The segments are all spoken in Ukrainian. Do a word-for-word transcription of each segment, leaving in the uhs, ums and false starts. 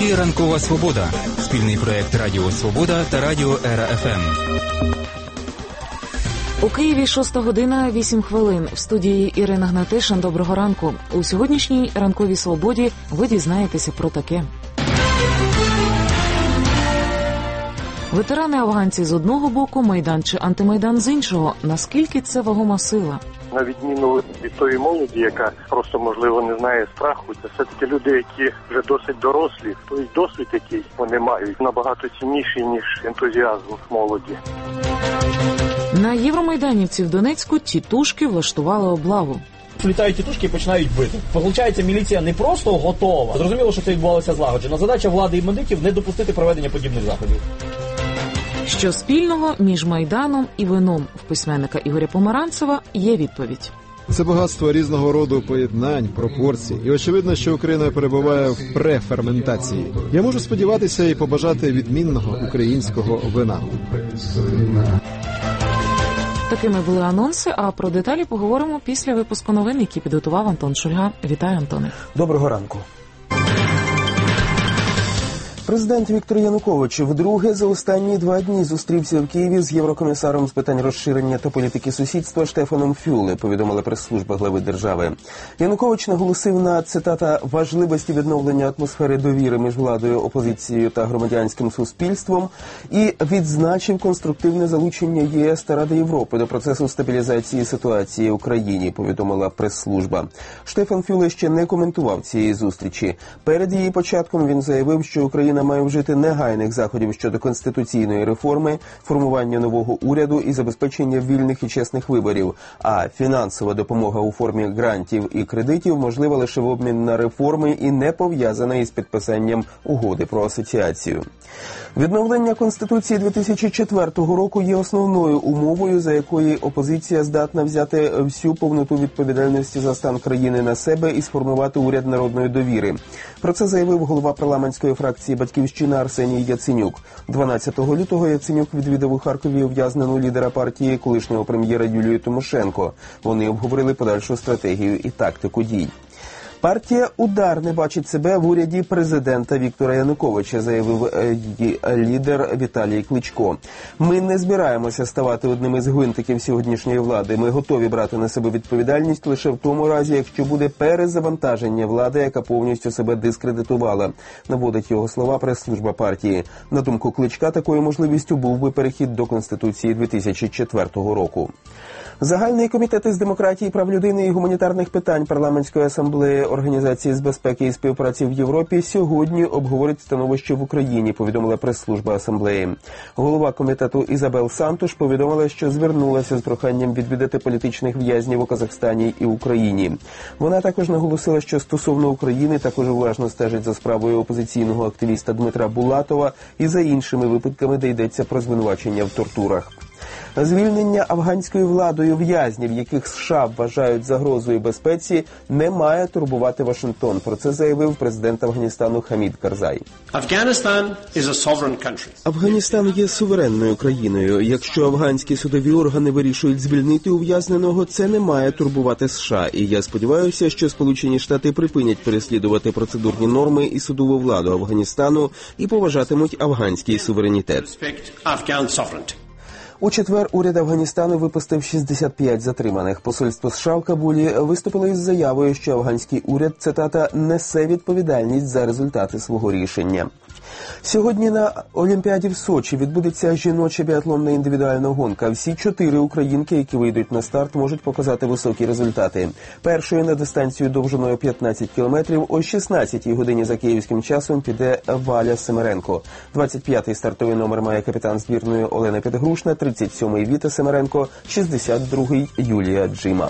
ефірі «Ранкова Свобода» – спільний проєкт Радіо Свобода та Радіо Ера Еф Ем. У Києві шоста година, вісім хвилин. В студії Ірина Гнатишин. Доброго ранку. У сьогоднішній «Ранковій Свободі» ви дізнаєтеся про таке. Ветерани-афганці з одного боку, Майдан чи антимайдан з іншого. Наскільки це вагома сила? На відміну від тої молоді, яка просто, можливо, не знає страху, це все-таки люди, які вже досить дорослі, той досвід, який вони мають, набагато цінніший, ніж ентузіазм молоді. На Євромайданівці в Донецьку тітушки влаштували облаву. Літають тітушки і починають бити. Получається, міліція не просто готова. Зрозуміло, що це відбувалося злагоджено. Задача влади і медиків – не допустити проведення подібних заходів. Що спільного між Майданом і вином? В письменника Ігоря Помаранцева є відповідь. Це багатство різного роду поєднань, пропорцій. І очевидно, що Україна перебуває в преферментації. Я можу сподіватися і побажати відмінного українського вина. Такими були анонси, а про деталі поговоримо після випуску новин, які підготував Антон Шульга. Вітаю, Антоне. Доброго ранку. Президент Віктор Янукович вдруге за останні два дні зустрівся в Києві з єврокомісаром з питань розширення та політики сусідства Штефаном Фюле, повідомила прес-служба глави держави. Янукович наголосив на, цитата, важливості відновлення атмосфери довіри між владою, опозицією та громадянським суспільством і відзначив конструктивне залучення ЄС та Ради Європи до процесу стабілізації ситуації в Україні, повідомила прес-служба. Штефан Фюле ще не коментував цієї зустрічі. Перед її початком він заявив, що Україна має вжити негайних заходів щодо конституційної реформи, формування нового уряду і забезпечення вільних і чесних виборів, а фінансова допомога у формі грантів і кредитів можлива лише в обмін на реформи і не пов'язана із підписанням угоди про асоціацію. Відновлення Конституції дві тисячі четвертого року є основною умовою, за якої опозиція здатна взяти всю повноту відповідальності за стан країни на себе і сформувати уряд народної довіри. Про це заявив голова парламентської фракції «Батьківщина» Арсеній Яценюк. дванадцятого лютого Яценюк відвідав у Харкові ув'язнену лідера партії, колишнього прем'єра Юлію Тимошенко. Вони обговорили подальшу стратегію і тактику дій. Партія «Удар» не бачить себе в уряді президента Віктора Януковича, заявив її лідер Віталій Кличко. Ми не збираємося ставати одним із гвинтиків сьогоднішньої влади. Ми готові брати на себе відповідальність лише в тому разі, якщо буде перезавантаження влади, яка повністю себе дискредитувала, наводить його слова прес-служба партії. На думку Кличка, такою можливістю був би перехід до Конституції дві тисячі четвертого року. Загальний комітет із демократії, прав людини і гуманітарних питань парламентської асамблеї Організації з безпеки і співпраці в Європі сьогодні обговорить становище в Україні, повідомила прес-служба асамблеї. Голова комітету Ізабел Сантуш повідомила, що звернулася з проханням відвідати політичних в'язнів у Казахстані і Україні. Вона також наголосила, що стосовно України також уважно стежить за справою опозиційного активіста Дмитра Булатова і за іншими випадками, де йдеться про звинувачення в тортурах. Звільнення афганською владою в'язнів, яких США вважають загрозою безпеці, не має турбувати Вашингтон. Про це заявив президент Афганістану Хамід Карзай. Афганістан є суверенною країною. Якщо афганські судові органи вирішують звільнити ув'язненого, це не має турбувати США. І я сподіваюся, що Сполучені Штати припинять переслідувати процедурні норми і судову владу Афганістану і поважатимуть афганський суверенітет. У четвер уряд Афганістану випустив шістдесят п'ять затриманих. Посольство США в Кабулі виступило із заявою, що афганський уряд, цитата, несе відповідальність за результати свого рішення. Сьогодні на Олімпіаді в Сочі відбудеться жіноча біатлонна індивідуальна гонка. Всі чотири українки, які вийдуть на старт, можуть показати високі результати. Першою на дистанцію довжиною п'ятнадцять кілометрів о шістнадцятій годині за київським часом піде Валя Семеренко. двадцять п'ятий стартовий номер має капітан збірної Олена Підгрушна, тридцять сьомий Віта Семеренко, шістдесят другий Юлія Джима.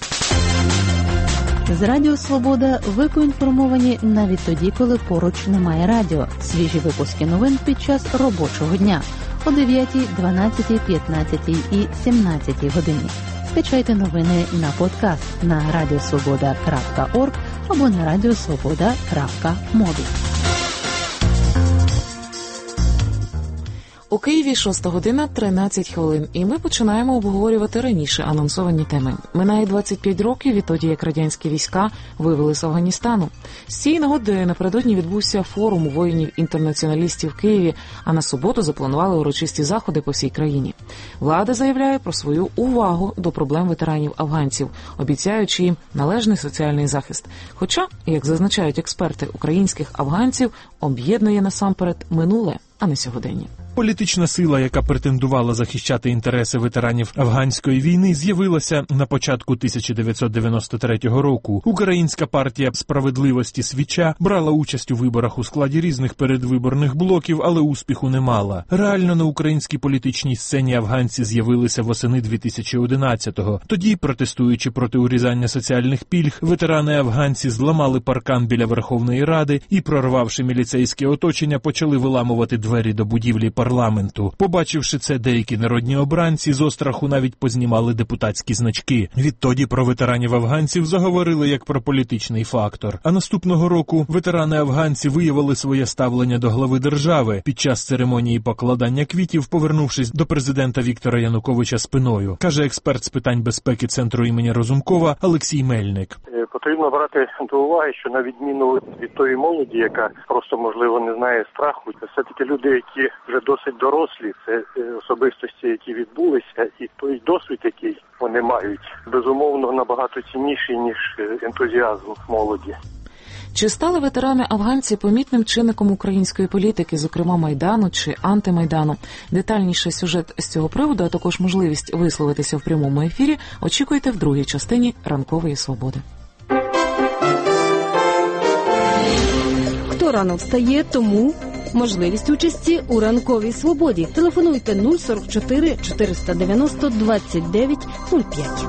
З Радіо Свобода ви поінформовані навіть тоді, коли поруч немає радіо. Свіжі випуски новин під час робочого дня о дев'ятій, дванадцятій, п'ятнадцятій і сімнадцятій годині. Скачайте новини на подкаст на радіосвобода крапка орг або на радіосвобода крапка мобі. У Києві шоста година тринадцять хвилин, і ми починаємо обговорювати раніше анонсовані теми. Минає двадцять п'ять років відтоді, як радянські війська вивели з Афганістану. З цієї нагоди напередодні відбувся форум воїнів-інтернаціоналістів в Києві, а на суботу запланували урочисті заходи по всій країні. Влада заявляє про свою увагу до проблем ветеранів-афганців, обіцяючи їм належний соціальний захист. Хоча, як зазначають експерти, українських афганців об'єднує насамперед минуле, а не сьогодення. Політична сила, яка претендувала захищати інтереси ветеранів афганської війни, з'явилася на початку тисяча дев'ятсот дев'яносто третього року. Українська партія «Справедливості Свіча» брала участь у виборах у складі різних передвиборних блоків, але успіху не мала. Реально на українській політичній сцені афганці з'явилися восени дві тисячі одинадцятого. Тоді, протестуючи проти урізання соціальних пільг, ветерани-афганці зламали паркан біля Верховної Ради і, прорвавши міліцейське оточення, почали виламувати двері до будівлі парламенту. Побачивши це, деякі народні обранці з остраху навіть познімали депутатські значки. Відтоді про ветеранів-афганців заговорили як про політичний фактор. А наступного року ветерани-афганці виявили своє ставлення до глави держави під час церемонії покладання квітів, повернувшись до президента Віктора Януковича спиною, каже експерт з питань безпеки Центру імені Разумкова Олексій Мельник. Потрібно брати до уваги, що на відміну від тої молоді, яка просто, можливо, не знає страху, це все-таки люди, які вже досить дорослі, це особистості, які відбулися, і той досвід, який вони мають, безумовно, набагато цінніший, ніж ентузіазм молоді. Чи стали ветерани-афганці помітним чинником української політики, зокрема Майдану чи антимайдану? Детальніше сюжет з цього приводу, а також можливість висловитися в прямому ефірі, очікуйте в другій частині «Ранкової свободи». Хто рано встає, тому можливість участі у «Ранковій свободі». Телефонуйте нуль сорок чотири чотириста дев'яносто двадцять дев'ять нуль п'ять.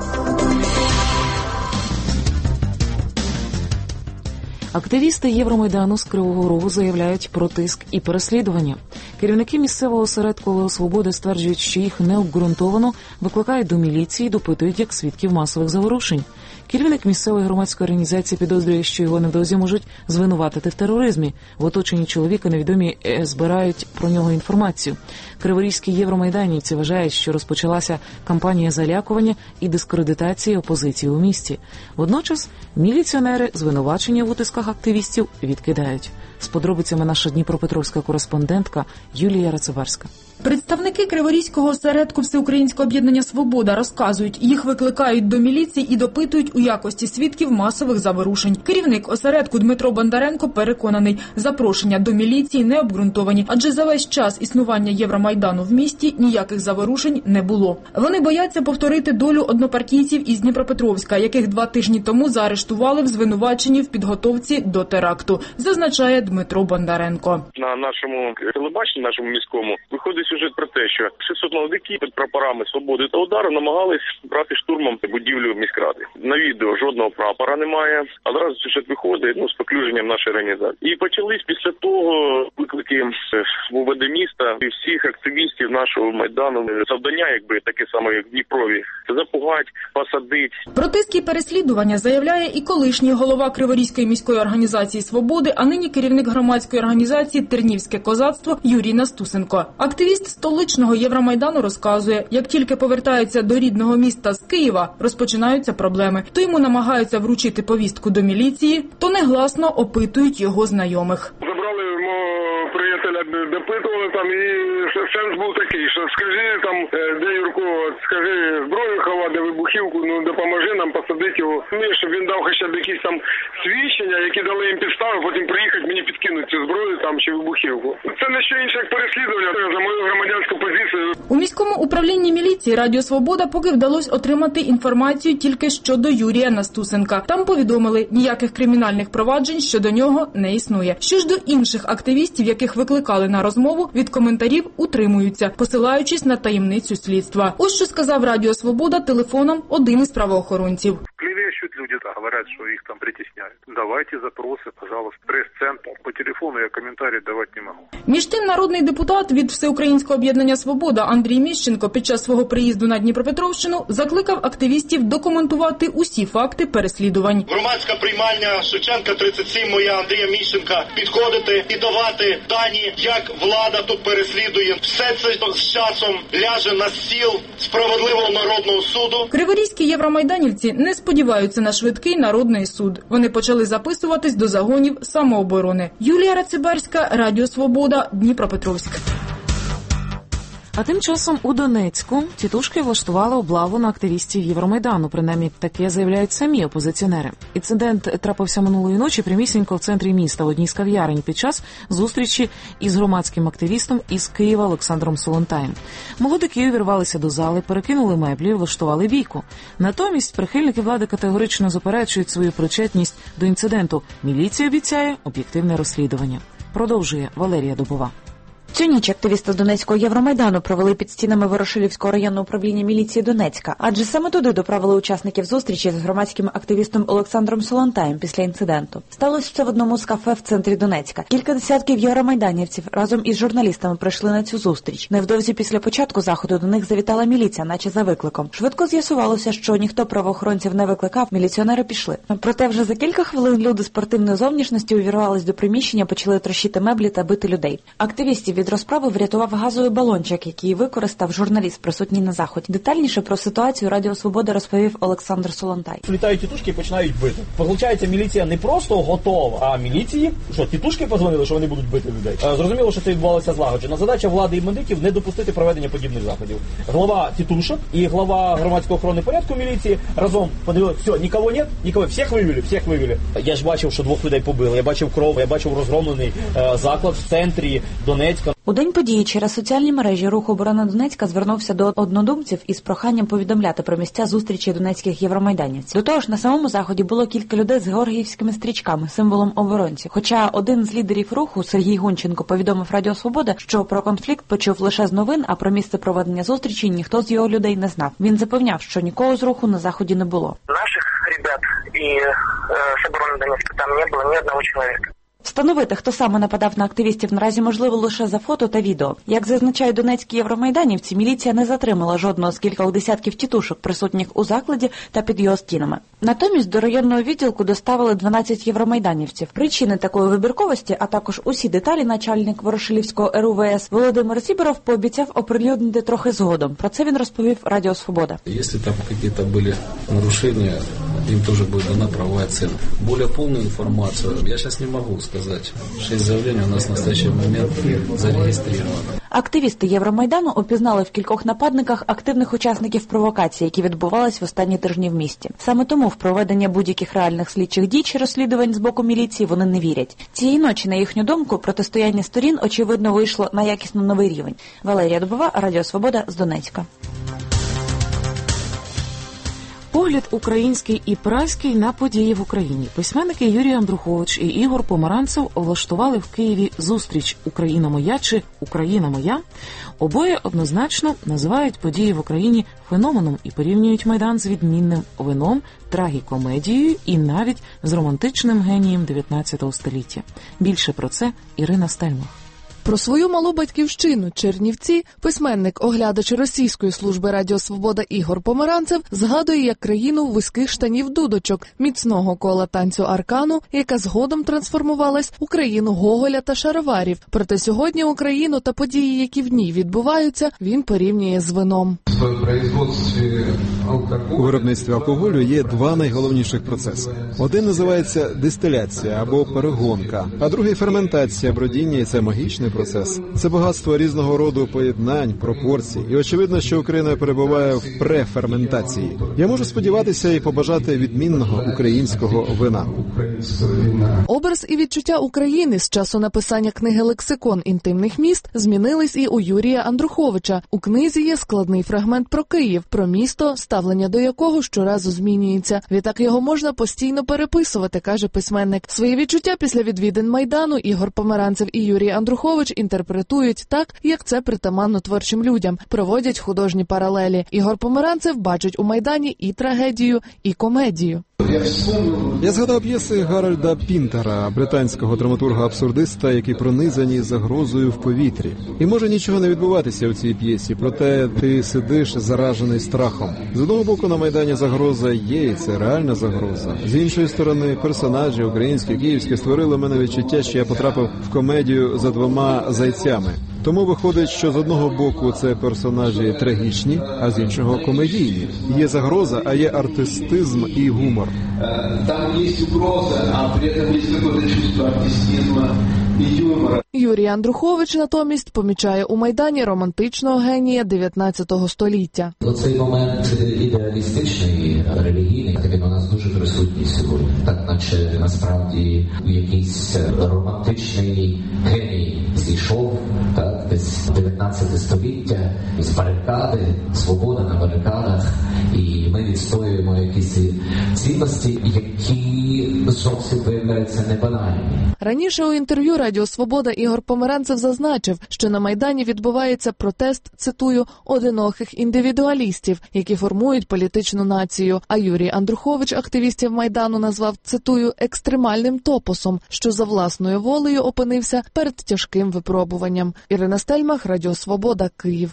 Активісти Євромайдану з Кривого Рогу заявляють про тиск і переслідування. Керівники місцевого осередку «Алея Свободи» стверджують, що їх необґрунтовано викликають до міліції і допитують як свідків масових заворушень. Керівник місцевої громадської організації підозрює, що його невдовзі можуть звинуватити в тероризмі. В оточенні чоловіка невідомі збирають про нього інформацію. Криворізькі євромайданівці вважають, що розпочалася кампанія залякування і дискредитації опозиції у місті. Водночас міліціонери звинувачення в утисках активістів відкидають. З подробицями наша дніпропетровська кореспондентка Юлія Рацебарська. Представники Криворізького осередку Всеукраїнського об'єднання «Свобода» розказують, їх викликають до міліції і допитують у якості свідків масових заворушень. Керівник осередку Дмитро Бондаренко переконаний, запрошення до міліції не обґрунтовані, адже за весь час існування Євромайдану в місті ніяких заворушень не було. Вони бояться повторити долю однопартійців із Дніпропетровська, яких два тижні тому заарештували в звинуваченні в підготовці до теракту, зазначає Дмитро Бондаренко. На нашому телебаченні, нашому міському, виходить сюжет про те, що шістсот молодиків під прапорами «Свободи» та «Удару» намагались брати штурмом будівлю міськради. На відео жодного прапора немає, одразу сюжет виходить, ну, з поклюженням нашої організації. І почались після того виклики в УВД міста і всіх активістів нашого Майдану. Завдання, якби, таке саме, як в Дніпрові, запугать, посадить. Про тиски і переслідування заявляє і колишній голова Криворізької міської організації «Свободи», а нині керівник громадської організації «Тернівське козацтво» Юрій Настусенко. Активіст столичного Євромайдану розказує, як тільки повертається до рідного міста з Києва, розпочинаються проблеми. То йому намагаються вручити повістку до міліції, то негласно опитують його знайомих. Забрали мого приятеля, допитували там, і сенс був такий, що скажи там, де Юрко, скажи зброю ховати, вибухівку, ну допоможи нам посадити його. Ні, щоб він дав хоча б якісь там свідчення, які дали їм підстави, потім приїхати мені підкинути цю зброю там чи вибухівку. Це не що інше, як переслідування за мою громадянську позицію. У міському управлінні міліції Радіо Свобода поки вдалося отримати інформацію тільки щодо Юрія Настусенка. Там повідомили, ніяких кримінальних проваджень щодо нього не існує. Що ж до інших активістів, яких викликали на розмову, від коментарів утримуються, посилаючись на таємницю слідства. Ось що сказав Радіо Свобода телефоном один із правоохоронців. Клевещут люди. ходят, а говорят, что их там притесняют. Давайте запросы, пожалуйста. Пресс-центр. По телефону я комментарий давать не могу. Між тим, народний депутат від Всеукраїнського об'єднання «Свобода» Андрій Міщенко під час свого приїзду на Дніпропетровщину закликав активістів документувати усі факти переслідувань. Громадська приймальня Шевченка тридцять сім, моя Андрія Міщенка, підходити і давати дані, як влада тут переслідує. Все це з часом ляже на стіл справедливого народного суду. Криворізькі євромайданівці не сподіваються на швидкий народний суд. Вони почали записуватись до загонів самооборони. Юлія Рациберська, Радіо Свобода, Дніпропетровськ. А тим часом у Донецьку тітушки влаштували облаву на активістів Євромайдану. Принаймні, таке заявляють самі опозиціонери. Інцидент трапився минулої ночі прямісінько в центрі міста в одній з кав'ярень під час зустрічі із громадським активістом із Києва Олександром Солонтаєм. Молодики увірвалися до зали, перекинули меблі і влаштували бійку. Натомість прихильники влади категорично заперечують свою причетність до інциденту. Міліція обіцяє об'єктивне розслідування. Продовжує Валерія Дубова. Цю ніч активісти Донецького Євромайдану провели під стінами Ворошилівського районного управління міліції Донецька, адже саме туди доправили учасників зустрічі з громадським активістом Олександром Солонтаєм після інциденту. Сталося це в одному з кафе в центрі Донецька. Кілька десятків євромайданівців разом із журналістами прийшли на цю зустріч. Невдовзі після початку заходу до них завітала міліція, наче за викликом. Швидко з'ясувалося, що ніхто правоохоронців не викликав, міліціонери пішли. Проте вже за кілька хвилин люди спортивної зовнішності увірвались до приміщення, почали трощити меблі та бити людей. Активістів від розправи врятував газовий балончик, який використав журналіст, присутній на заході. Детальніше про ситуацію Радіо Свобода розповів Олександр Солонтай. Літають тітушки і починають бити. Получається, міліція не просто готова, а міліції, що тітушки позвонили, що вони будуть бити людей. Зрозуміло, що це відбувалося злагоджено. Задача влади і медиків не допустити проведення подібних заходів. Глава тітушок і глава громадської охорони порядку міліції разом подивилися, все, нікого нет, нікого, всіх вивели, всіх вивели. Я ж бачив, що двох людей побили, я бачив кров, я бачив розгромлений е, заклад в центрі Донецька. У день події через соціальні мережі Рух оборони Донецька звернувся до однодумців із проханням повідомляти про місця зустрічі донецьких євромайданівців. До того ж, на самому заході було кілька людей з георгіївськими стрічками, символом оборонців. Хоча один з лідерів руху, Сергій Гунченко, повідомив Радіо Свобода, що про конфлікт почув лише з новин, а про місце проведення зустрічі ніхто з його людей не знав. Він запевняв, що нікого з руху на заході не було. Наших ребят і е, з оборони Донецька там не було ні одного чоловіка. Встановити, хто саме нападав на активістів, наразі можливо лише за фото та відео. Як зазначають донецькі євромайданівці, міліція не затримала жодного з кількох десятків тітушок, присутніх у закладі та під його стінами. Натомість до районного відділку доставили дванадцять євромайданівців. Причини такої вибірковості, а також усі деталі начальник Ворошилівського ер у ве ес Володимир Сіберов пообіцяв оприлюднити трохи згодом. Про це він розповів Радіо Свобода. Якщо там якісь були порушення, їм теж буде дана правова оцінка. Більш повну інформацію я зараз не можу сказать. Шесть заявлений у нас в настоящий момент зарегистрировано. Активісти Євромайдану опізнали в кількох нападниках активних учасників провокації, які відбувались в останні тижні в місті. Саме тому в проведення будь-яких реальних слідчих дій чи розслідувань з боку міліції вони не вірять. Цієї ночі, на їхню думку, протистояння сторін, очевидно, вийшло на якісно новий рівень. Валерія Дубова, Радіо Свобода з Донецька. Погляд український і празький на події в Україні. Письменники Юрій Андрухович і Ігор Помаранцев влаштували в Києві зустріч «Україна моя» чи «Україна моя». Обоє однозначно називають події в Україні феноменом і порівнюють Майдан з відмінним вином, трагікомедією і навіть з романтичним генієм дев'ятнадцятого століття. Більше про це Ірина Стельмах. Про свою малу батьківщину Чернівці письменник-оглядач російської служби Радіо Свобода Ігор Помаранцев згадує як країну вузьких штанів дудочок, міцного кола танцю аркану, яка згодом трансформувалась у країну Гоголя та шароварів. Проте сьогодні Україну та події, які в ній відбуваються, він порівнює з вином. У виробництві алкоголю є два найголовніших процеси. Один називається дистиляція або перегонка, а другий – ферментація, бродіння, і це магічний процес. Це багатство різного роду поєднань, пропорцій. І очевидно, що Україна перебуває в преферментації. Я можу сподіватися і побажати відмінного українського вина. Образ і відчуття України з часу написання книги «Лексикон інтимних міст» змінились і у Юрія Андруховича. У книзі є складний фрагмент про Київ, про місто, ставлення до якого щоразу змінюється. Відтак його можна постійно переписувати, каже письменник. Свої відчуття після відвідин Майдану Ігор Помаранцев і Юрій Андрухович інтерпретують так, як це притаманно творчим людям. Проводять художні паралелі. Ігор Помаранцев бачить у Майдані і трагедію, і комедію. Я згадав п'єси Гарольда Пінтера, британського драматурга-абсурдиста, які пронизані загрозою в повітрі. І може нічого не відбуватися у цій п'єсі, проте ти сидиш заражений страхом. З одного боку на Майдані загроза є, і це реальна загроза. З іншої сторони, персонажі українські, київські створили в мене відчуття, що я потрапив в комедію за двома зайцями. Тому виходить, що з одного боку це персонажі трагічні, а з іншого комедійні. Є загроза, а є артистизм і гумор. Там є угроза, а при цьому є якесь чувство артистизму і юмора. Юрій Андрухович натомість помічає у Майдані романтичного генія дев'ятнадцятого століття. Цей момент ідеалістичний, релігійний, він у нас дуже присутній сьогодні. Так наче насправді якийсь романтичний геній зійшов, так, десь дев'ятнадцяте століття, з барикади, свобода на барикадах, і ми відстоюємо якісь цінності, які зовсім виявляються небанальні. Раніше у інтерв'ю Радіо Свобода Ігор Померанцев зазначив, що на Майдані відбувається протест, цитую, одиноких індивідуалістів, які формують політичну націю. А Юрій Андрухович активістів Майдану назвав, цитую, екстремальним топосом, що за власною волею опинився перед тяжким випробуванням. Ірина Стельмах, Радіо Свобода, Київ.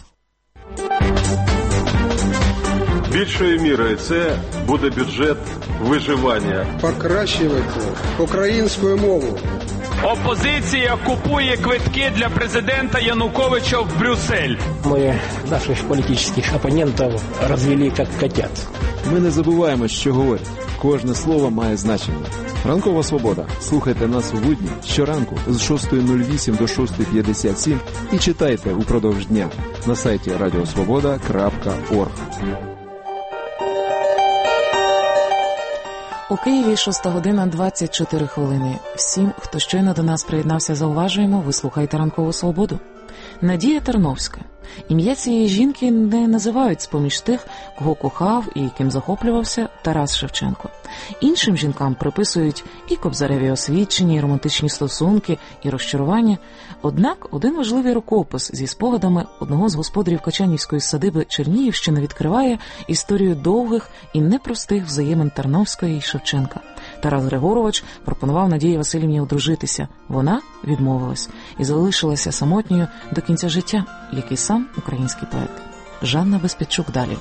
Більшою мірою це буде бюджет виживання. Покращувати українську мову. Опозиція купує квитки для президента Януковича в Брюссель. Ми наших політичних опонентів розвели як котят. Ми не забуваємо, що говорять. Кожне слово має значення. Ранкова Свобода. Слухайте нас у будні щоранку з шостої нуль вісім до шостої п'ятдесят сім і читайте упродовж дня на сайті радіосвобода крапка орг. У Києві шоста година двадцять чотири хвилини. Всім, хто щойно до нас приєднався, зауважуємо, ви слухаєте Ранкову Свободу. Надія Тарновська. Ім'я цієї жінки не називають з-поміж тих, кого кохав і ким захоплювався Тарас Шевченко. Іншим жінкам приписують і кобзареві освідчення, і романтичні стосунки, і розчарування. Однак один важливий рукопис зі спогадами одного з господарів Качанівської садиби Чернігівщини відкриває історію довгих і непростих взаємин Тарновської і Шевченка. Тарас Григорович пропонував Надії Василівні одружитися. Вона відмовилась і залишилася самотньою до кінця життя, як і сам український поет. Жанна Безпідчук далі.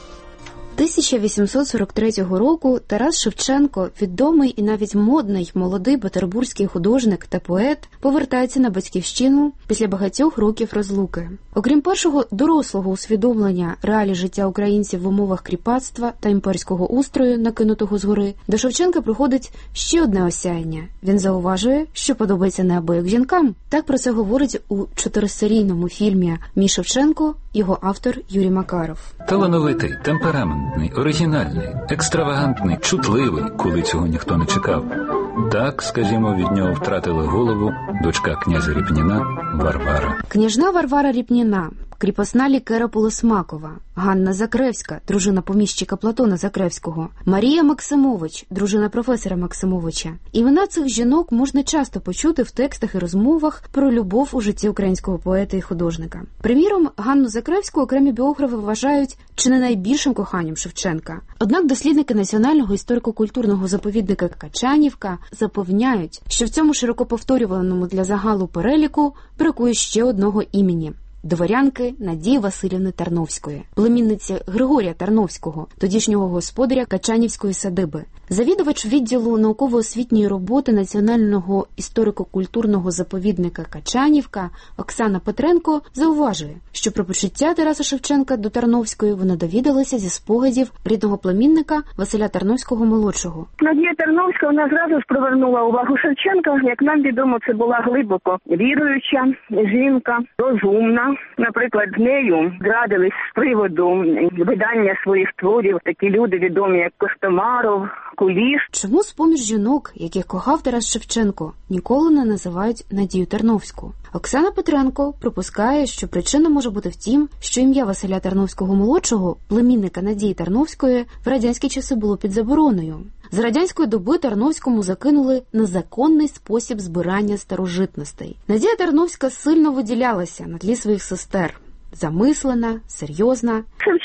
тисяча вісімсот сорок третього року Тарас Шевченко, відомий і навіть модний молодий петербурзький художник та поет, повертається на батьківщину після багатьох років розлуки. Окрім першого дорослого усвідомлення реалій життя українців в умовах кріпацтва та імперського устрою, накинутого згори, до Шевченка приходить ще одне осяяння. Він зауважує, що подобається неабияк жінкам. Так про це говорить у чотирисерійному фільмі «Мій Шевченко» його автор Юрій Макаров. Талановитий, темпераментний, оригінальний, екстравагантний, чутливий, коли цього ніхто не чекав. Так, скажімо, від нього втратила голову дочка князя Ріпніна Варвара. Княжна Варвара Ріпніна, кріпосна лікера Полосмакова, Ганна Закревська, дружина поміщика Платона Закревського, Марія Максимович, дружина професора Максимовича. Імена цих жінок можна часто почути в текстах і розмовах про любов у житті українського поета і художника. Приміром, Ганну Закревську окремі біографи вважають чи не найбільшим коханням Шевченка. Однак дослідники Національного історико-культурного заповідника Качанівка запевняють, що в цьому широко повторюваному для загалу переліку бракує ще одного імені – дворянки Надії Василівни Тарновської, племінниці Григорія Тарновського, тодішнього господаря Качанівської садиби. Завідувач відділу науково-освітньої роботи Національного історико-культурного заповідника Качанівка Оксана Петренко зауважує, що про почуття Тараса Шевченка до Тарновської вона довідалася зі спогадів рідного племінника Василя Тарновського-молодшого. Надія Тарновська вона зразу ж привернула увагу Шевченка. Як нам відомо, це була глибоко віруюча жінка, розумна. Наприклад, з нею зрадились з приводу видання своїх творів такі люди відомі, як Костомаров, Куліш. Чому з-поміж жінок, яких кохав Тарас Шевченко, ніколи не називають Надію Тарновську? Оксана Петренко припускає, що причина може бути в тім, що ім'я Василя Тарновського-молодшого, племінника Надії Тарновської, в радянські часи було під забороною. З радянської доби Тарновському закинули незаконний спосіб збирання старожитностей. Надія Тарновська сильно виділялася на тлі своїх сестер. Замислена, серйозна.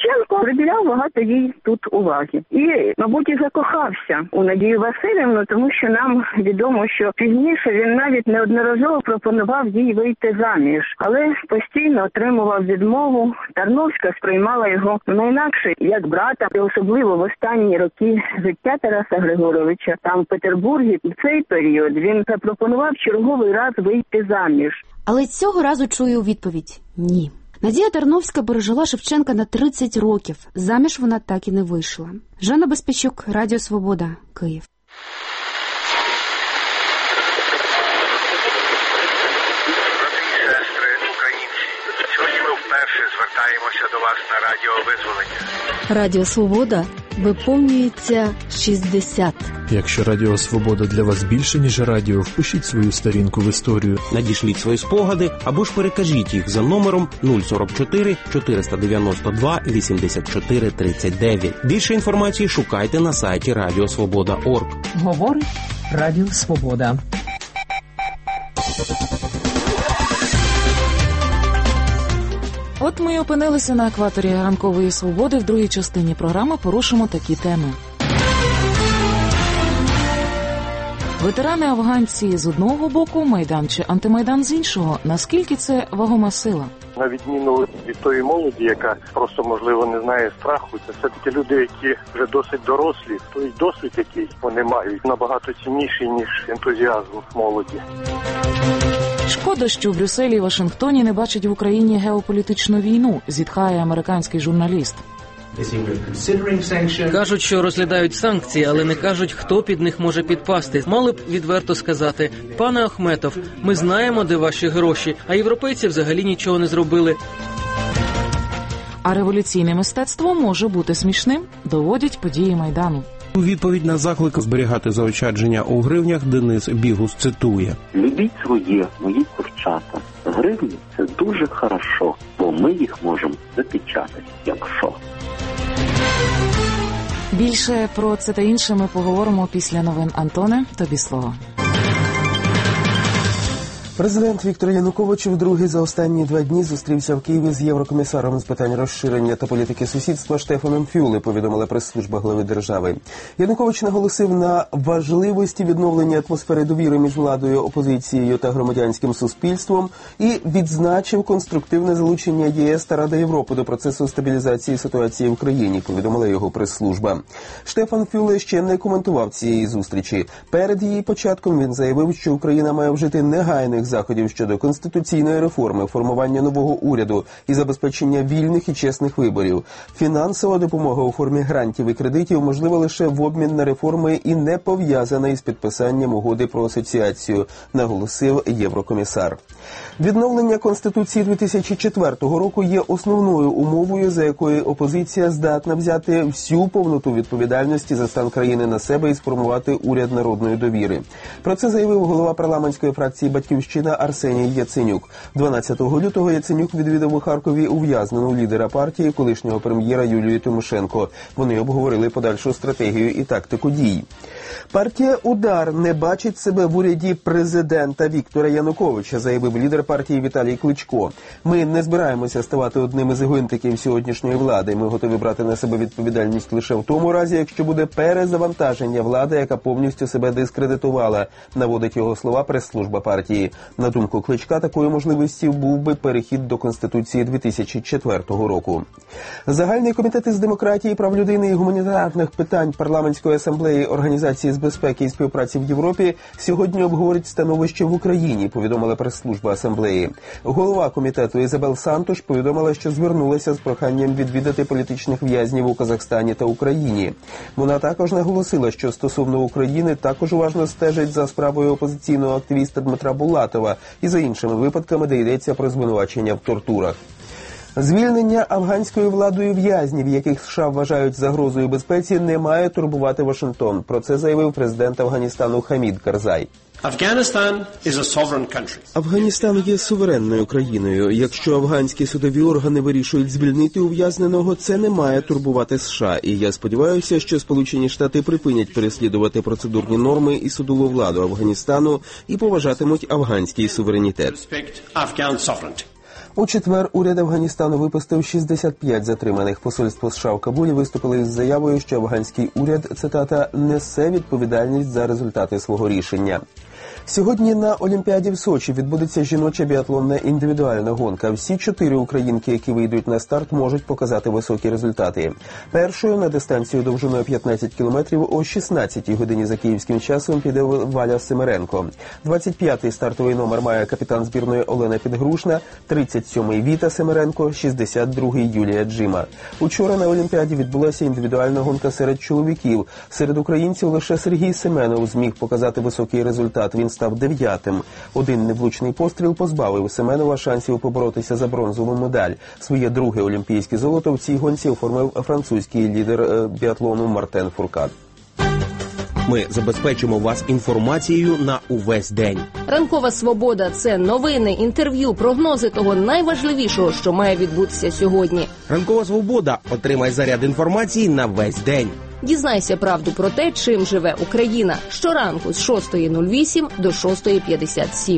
Шевченко приділяв багато їй тут уваги. І, мабуть, і закохався у Надію Василівну, тому що нам відомо, що пізніше він навіть неодноразово пропонував їй вийти заміж, але постійно отримував відмову. Тарновська сприймала його не інакше, як брата, і особливо в останні роки життя Тараса Григоровича. Там в Петербурзі в цей період він запропонував черговий раз вийти заміж. Але цього разу чую у відповідь – ні. Надія Тарновська пережила Шевченка на тридцять років. Заміж вона так і не вийшла. Жанна Безпечук, Радіо Свобода, Київ. Сьогодні ми вперше звертаємося до вас на Радіо Визволення. Радіо Свобода виповнюється шістдесят. Якщо Радіо Свобода для вас більше, ніж радіо, впишіть свою сторінку в історію. Надішліть свої спогади або ж перекажіть їх за номером нуль сорок чотири чотириста дев'яносто два вісімдесят чотири тридцять дев'ять. Більше інформації шукайте на сайті радіо свобода крапка орг. Говорить Радіо Свобода. От ми й опинилися на екваторі ранкової свободи. В другій частині програми порушимо такі теми. Ветерани-афганці з одного боку, Майдан чи антимайдан з іншого. Наскільки це вагома сила? На відміну від тої молоді, яка просто, можливо, не знає страху, це все-таки люди, які вже досить дорослі. Той досвід, який вони мають, набагато цінніший, ніж ентузіазм молоді. Шкода, що в Брюсселі і Вашингтоні не бачать в Україні геополітичну війну, зітхає американський журналіст. Кажуть, що розглядають санкції, але не кажуть, хто під них може підпасти. Мали б відверто сказати: пане Ахметов, ми знаємо, де ваші гроші, а європейці взагалі нічого не зробили. А революційне мистецтво може бути смішним, доводять події Майдану. У відповідь на заклик зберігати заощадження у гривнях Денис Бігус цитує: «Любіть своє, мої курчата. Гривні – це дуже хорошо, бо ми їх можемо запечатати, якщо». Більше про це та інше ми поговоримо після новин. Антоне, тобі слово. Президент Віктор Янукович вдруге за останні два дні зустрівся в Києві з єврокомісаром з питань розширення та політики сусідства Штефаном Фюле, повідомила прес-служба глави держави. Янукович наголосив на важливості відновлення атмосфери довіри між владою, опозицією та громадянським суспільством і відзначив конструктивне залучення ЄС та Ради Європи до процесу стабілізації ситуації в країні, повідомила його прес-служба. Штефан Фюле ще не коментував цієї зустрічі. Перед її початком він заявив, що Україна має вжити негайних заходів щодо конституційної реформи, формування нового уряду і забезпечення вільних і чесних виборів. Фінансова допомога у формі грантів і кредитів можлива лише в обмін на реформи і не пов'язана із підписанням угоди про асоціацію, наголосив єврокомісар. Відновлення Конституції дві тисячі четвертого року є основною умовою, за якою опозиція здатна взяти всю повноту відповідальності за стан країни на себе і сформувати уряд народної довіри. Про це заявив голова парламентської фракції «Батьківщина» Арсеній Яценюк. дванадцятого лютого Яценюк відвідав у Харкові ув'язнену лідера партії, колишнього прем'єра Юлію Тимошенко. Вони обговорили подальшу стратегію і тактику дій. Партія «Удар» не бачить себе в уряді президента Віктора Януковича, заявив лідер партії Віталій Кличко. Ми не збираємося ставати одним із гвинтиків сьогоднішньої влади. Ми готові брати на себе відповідальність лише в тому разі, якщо буде перезавантаження влади, яка повністю себе дискредитувала, наводить його слова прес-служба партії. На думку Кличка, такою можливістю був би перехід до Конституції дві тисячі четвертого року. Загальний комітет із демократії, прав людини і гуманітарних питань парламентської асамблеї Організації з безпеки і співпраці в Європі сьогодні обговорить становище в Україні, повідомила прес-служба асамблеї. Голова комітету Ізабел Сантош повідомила, що звернулася з проханням відвідати політичних в'язнів у Казахстані та Україні. Вона також наголосила, що стосовно України також уважно стежить за справою опозиційного активіста Дмитра Булатова і за іншими випадками, де йдеться про звинувачення в тортурах. Звільнення афганською владою в'язнів, яких США вважають загрозою безпеці, не має турбувати Вашингтон. Про це заявив президент Афганістану Хамід Карзай. Афганістан є суверенною країною. Якщо афганські судові органи вирішують звільнити ув'язненого, це не має турбувати США. І я сподіваюся, що Сполучені Штати припинять переслідувати процедурні норми і судову владу Афганістану і поважатимуть афганський суверенітет. У четвер уряд Афганістану випустив шістдесят п'ять затриманих. Посольство США в Кабулі виступило із заявою, що афганський уряд, цитата, «несе відповідальність за результати свого рішення». Сьогодні на Олімпіаді в Сочі відбудеться жіноча біатлонна індивідуальна гонка. Всі чотири українки, які вийдуть на старт, можуть показати високі результати. Першою на дистанцію довжиною п'ятнадцять кілометрів о шістнадцятій годині за київським часом піде Валя Семеренко. двадцять п'ятий стартовий номер має капітан збірної Олена Підгрушна, тридцять сьомий Віта Семеренко, шістдесят другий Юлія Джима. Учора на Олімпіаді відбулася індивідуальна гонка серед чоловіків. Серед українців лише Сергій Семенов зміг показати високий результат. Він став дев'ятим. Один невлучний постріл позбавив Семенова шансів поборотися за бронзову медаль. Своє друге олімпійське золото в цій гонці оформив французький лідер біатлону Мартен Фуркад. Ми забезпечимо вас інформацією на увесь день. Ранкова свобода – це новини, інтерв'ю, прогнози того найважливішого, що має відбутися сьогодні. Ранкова свобода. Отримай заряд інформації на весь день. Дізнайся правду про те, чим живе Україна. Щоранку з шостої нуль вісім до шостої п'ятдесят сім.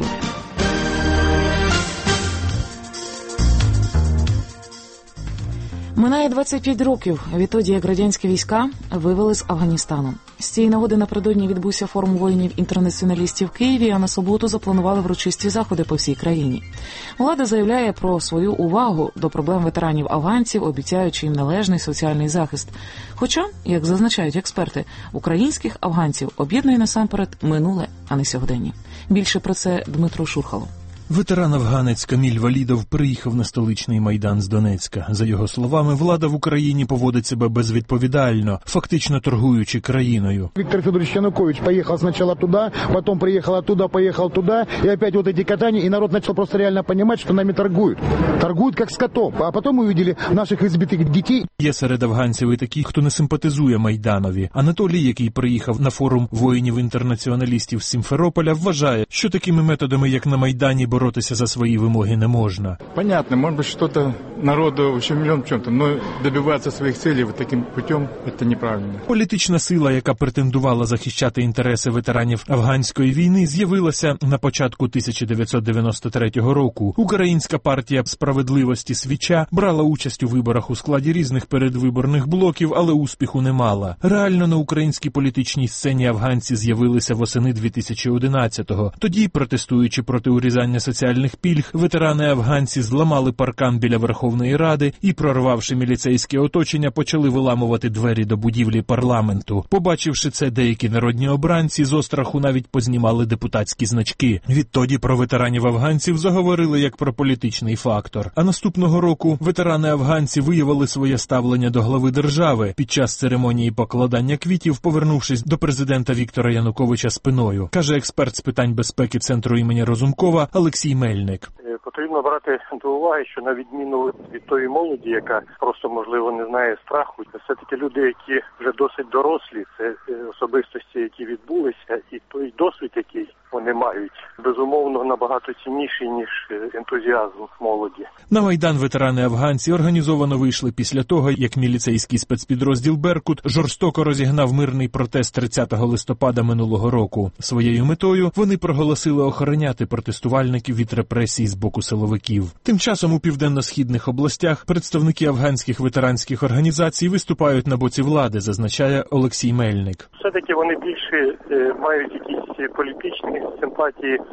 Минає двадцять п'ять років відтоді, як радянські війська вивели з Афганістану. З цієї нагоди напередодні відбувся форум воїнів-інтернаціоналістів в Києві, а на суботу запланували врочисті заходи по всій країні. Влада заявляє про свою увагу до проблем ветеранів-афганців, обіцяючи їм належний соціальний захист. Хоча, як зазначають експерти, українських афганців об'єднує насамперед минуле, а не сьогодення. Більше про це Дмитро Шурхало. Ветеран-афганець Каміль Валідов приїхав на столичний Майдан з Донецька. За його словами, влада в Україні поводить себе безвідповідально, фактично торгуючи країною. Віктор Федорович Янукович поїхав спочатку туди, потім приїхав оттуда, поїхав туди, і опять вот эти катання, і народ почав просто реально розуміти, що нами торгують. Торгують як скотом. А потім ми побачили наших відбитих дітей. Є серед афганців і такі, хто не симпатизує Майданові. Анатолій, який приїхав на форум воїнів-інтернаціоналістів з Сімферополя, вважає, що такими методами, як на Майдані, боротися за свої вимоги не можна. Понятно, может быть, что-то народу ущемлен в чем-то, но добиваться своих целей вот таким путем – это неправильно. Політична сила, яка претендувала захищати інтереси ветеранів афганської війни, з'явилася на початку тисяча дев'ятсот дев'яносто третього року. Українська партія справедливості «Свіча» брала участь у виборах у складі різних передвиборних блоків, але успіху не мала. Реально на українській політичній сцені афганці з'явилися восени дві тисячі одинадцятого. Тоді, протестуючи проти урізання соціальних пільг, ветерани-афганці зламали паркан біля Верховної Ради і, прорвавши міліцейське оточення, почали виламувати двері до будівлі парламенту. Побачивши це, деякі народні обранці з остраху навіть познімали депутатські значки. Відтоді про ветеранів-афганців заговорили як про політичний фактор. А наступного року ветерани-афганці виявили своє ставлення до глави держави під час церемонії покладання квітів, повернувшись до президента Віктора Януковича спиною, каже експерт з питань безпеки Центру імені Розумкова Олексій Мельник. Потрібно брати до уваги, що на відміну від тої молоді, яка просто, можливо, не знає страху, це все-таки люди, які вже досить дорослі, це особистості, які відбулися, і той досвід, який вони мають, безумовно, набагато цінніший, ніж ентузіазм молоді. На Майдан ветерани-афганці організовано вийшли після того, як міліцейський спецпідрозділ «Беркут» жорстоко розігнав мирний протест тридцятого листопада минулого року. Своєю метою вони проголосили охороняти протестувальників від репресій з боку силовиків. Тим часом у південно-східних областях представники афганських ветеранських організацій виступають на боці влади, зазначає Олексій Мельник. Все-таки вони більше е, мають якісь політичні симпатії, е,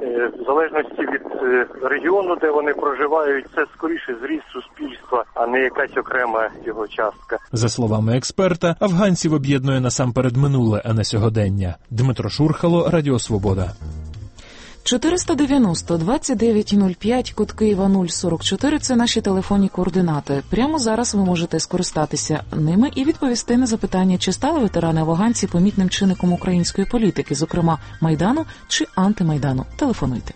в залежності від е, регіону, де вони проживають, це скоріше зріст суспільства, а не якась окрема його частка. За словами експерта, афганців об'єднує насамперед минуле, а не сьогодення. Дмитро Шурхало, Радіо Свобода. чотириста дев'яносто двадцять дев'ять нуль п'ять, код Києва нуль сорок чотири – це наші телефонні координати. Прямо зараз ви можете скористатися ними і відповісти на запитання, чи стали ветерани-афганці помітним чинником української політики, зокрема Майдану чи антимайдану. Телефонуйте.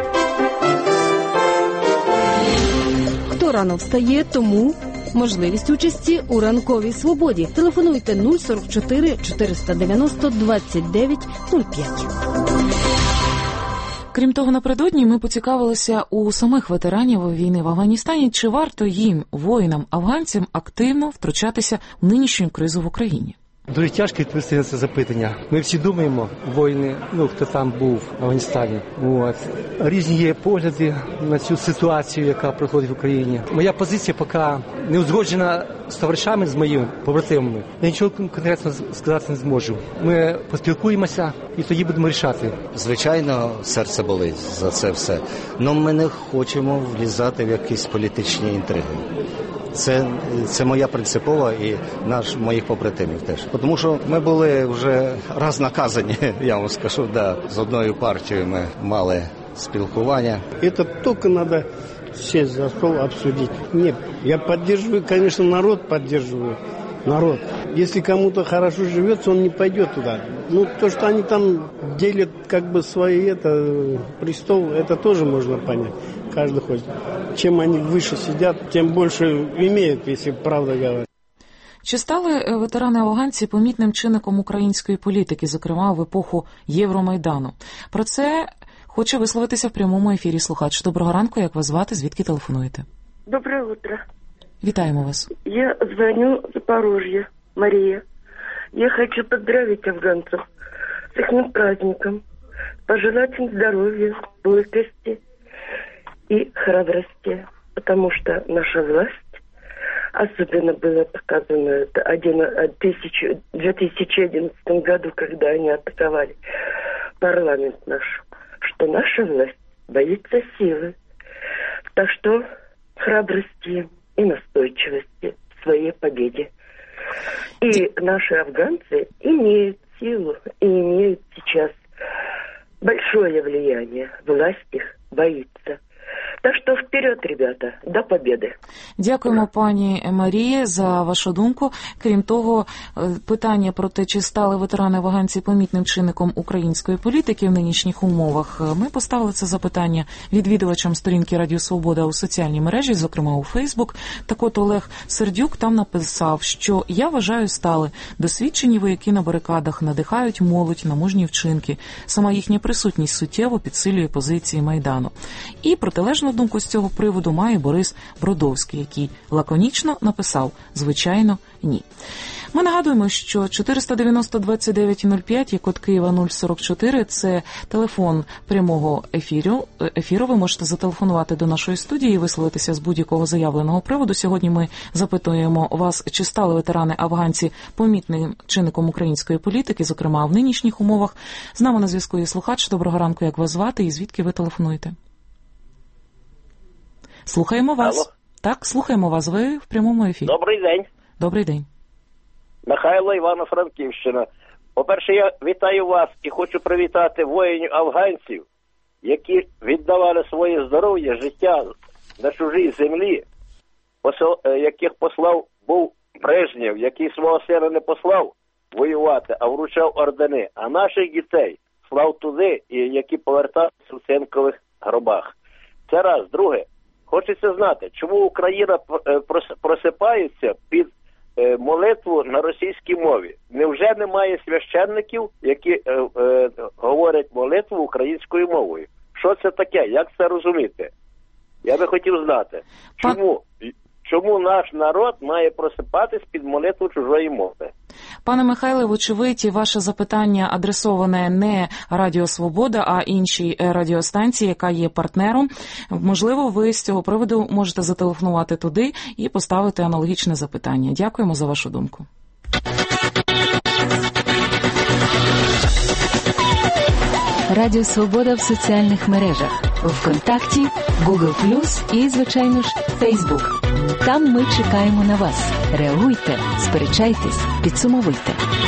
Хто рано встає, тому можливість участі у ранковій свободі. Телефонуйте нуль сорок чотири чотириста дев'яносто двадцять дев'ять нуль п'ять. Крім того, напередодні ми поцікавилися у самих ветеранів війни в Афганістані, чи варто їм, воїнам-афганцям, активно втручатися в нинішню кризу в Україні. Дуже тяжко відповісти на це запитання. Ми всі думаємо, воїни, ну хто там був в Афганістані. От. Різні є погляди на цю ситуацію, яка проходить в Україні. Моя позиція поки не узгоджена з товаришами, з моїми побратимами. Я нічого конкретно сказати не зможу. Ми поспілкуємося і тоді будемо рішати. Звичайно, серце болить за це все. Але ми не хочемо влізати в якісь політичні інтриги. Це, це моя принципова і наш моїх побратимів теж. Тому що ми були вже раз наказані, я вам скажу, да, з одною партією ми мали спілкування. Це тільки треба сесть за стол, обсудити. Ні, я підтримую, звісно, народ підтримую. Народ. Если кому-то хорошо живется, он не пойдет туда. Ну, то, что они там делят как бы свои это, престол, это тоже можно понять. Каждый хочет. Чем они выше сидят, тем больше имеют, если правда говорить. Чи стали ветерани-афганці помітним чинником української політики, зокрема в епоху Євромайдану? Про це хоче висловитися в прямому ефірі слухач. Доброго ранку, як вас звати, звідки телефонуєте? Доброе утро. Вітаємо вас. Я звоню в Запорожье, Мария. Я хочу поздравить афганцев с их праздником, пожелать им здоровья, стойкости и храбрости, потому что наша власть, особенно было показано это в две тысячи одиннадцатом году, когда они атаковали парламент наш, что наша власть боится силы. Так что храбрости и настойчивости в своей победе. И наши афганцы имеют силу и имеют сейчас большое влияние. Власть их боится. Так що вперед, ребята, до победи. Дякуємо, пані Марії, за вашу думку. Крім того, питання про те, чи стали ветерани-афганці помітним чинником української політики в нинішніх умовах, ми поставили це запитання відвідувачам сторінки Радіо Свобода у соціальній мережі, зокрема у Фейсбук. Так от Олег Сердюк там написав, що я вважаю, стали досвідчені вояки на барикадах, надихають молодь на мужні вчинки. Сама їхня присутність суттєво підсилює позиції Майдану. І протилежну думку з цього приводу має Борис Бродовський, який лаконічно написав «Звичайно, ні». Ми нагадуємо, що чотириста дев'яносто двадцять дев'ять нуль п'ять є код Києва нуль сорок чотири, це телефон прямого ефіру. ефіру. Ви можете зателефонувати до нашої студії і висловитися з будь-якого заявленого приводу. Сьогодні ми запитуємо вас, чи стали ветерани-афганці помітним чинником української політики, зокрема в нинішніх умовах. З нами на зв'язку є слухач. Доброго ранку, як вас звати і звідки ви телефонуєте? Слухаємо вас. Алло. Так, слухаємо вас. Ви в прямому ефірі. Добрий день. Добрий день. Михайло, Івано-Франківщина. По-перше, я вітаю вас і хочу привітати воїнів-афганців, які віддавали своє здоров'я, життя на чужій землі, посол, яких послав був Брежнєв, який свого сина не послав воювати, а вручав ордени. А наших дітей слав туди, і які поверталися в цинкових гробах. Це раз. Друге. Хочеться знати, чому Україна просипається під молитву на російській мові. Невже немає священників, які е, е, говорять молитву українською мовою? Що це таке? Як це розуміти? Я би хотів знати, чому, чому наш народ має просипатись під молитву чужої мови? Пане Михайле, вочевидь, ваше запитання адресоване не Радіо Свобода, а іншій радіостанції, яка є партнером. Можливо, ви з цього приводу можете зателефонувати туди і поставити аналогічне запитання. Дякуємо за вашу думку. Радіо Свобода в соціальних мережах. ВКонтакті, Google плюс і, звичайно ж, Фейсбук. Там ми чекаємо на вас. Реагуйте, сперечайтесь, підсумовуйте.